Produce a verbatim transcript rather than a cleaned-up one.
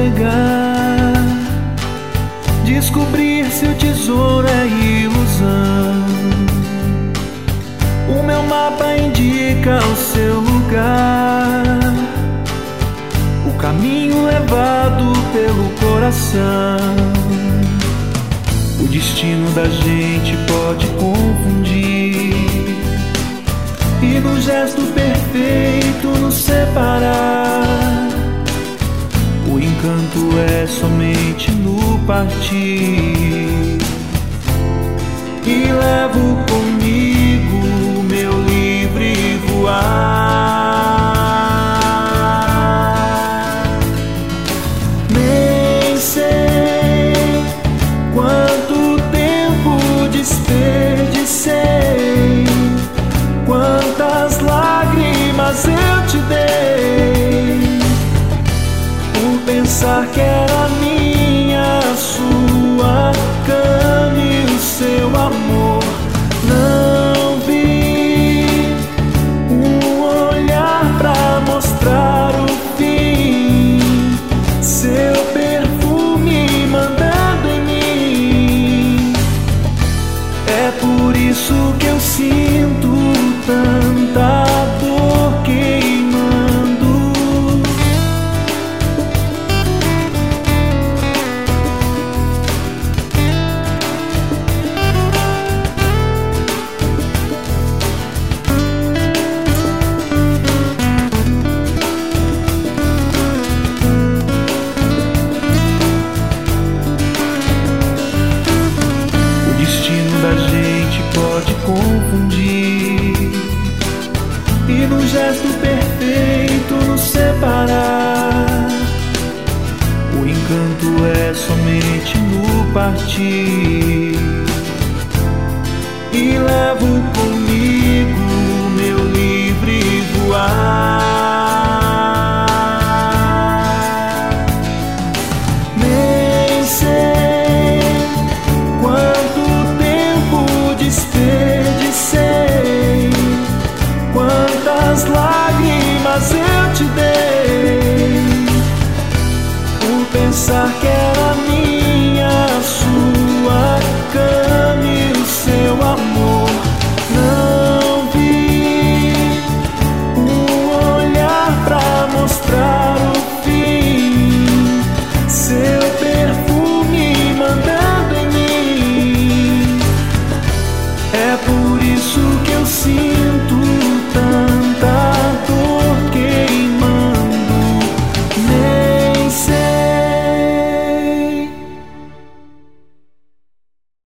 navegar, descobrir se o tesouro é ilusão. O meu mapa indica o seu lugar, o caminho levado pelo coração. O destino da gente pode confundir, e no gesto perfeito nos separar. O encanto é somente no partir, e levo comigo meu livre voar. Nem sei quanto tempo desperdicei, quantas lágrimas eu te dei, por pensar que era minha, a sua cama e o seu amor. Não vi um olhar pra mostrar o fim, seu perfume mandando em mim. É por isso que eu sinto tanta dor queimando. O destino da gente pode confundir, e no gesto perfeito nos separar. O encanto é somente no partir, e levo comigo meu livre voar. Nem sei quanto tempo desperdicei, quantas lágrimas eu te dei, por pensar que